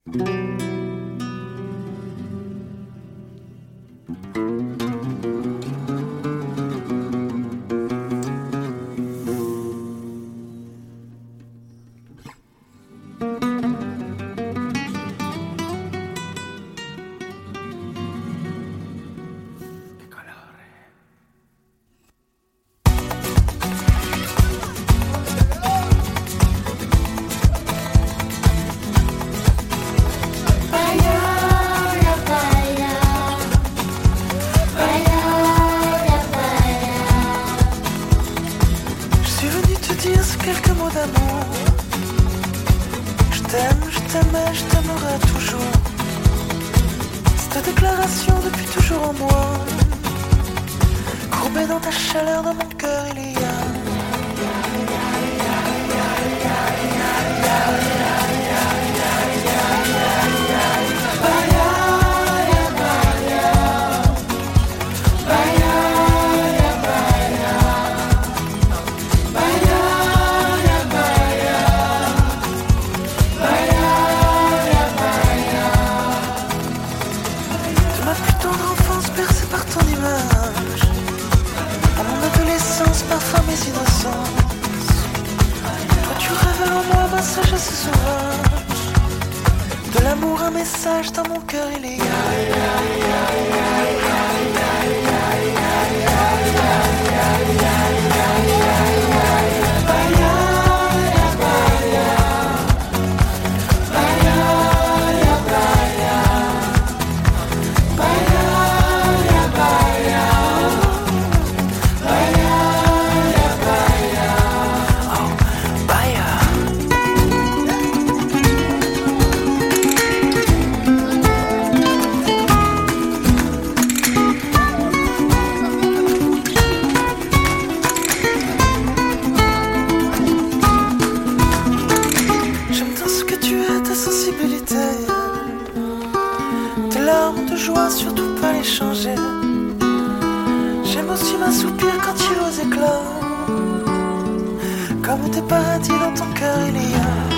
Je t'aimerai toujours. Cette déclaration depuis toujours en moi, courbée dans ta chaleur, dans mon cœur il y a parfois mes innocences. Toi tu révèles en moi ma sagesse sauvage. De l'amour un message dans mon cœur il y a. Surtout pas les changer. J'aime aussi m'assoupir quand tu es aux éclats. Comme tes paradis dans ton cœur il y a.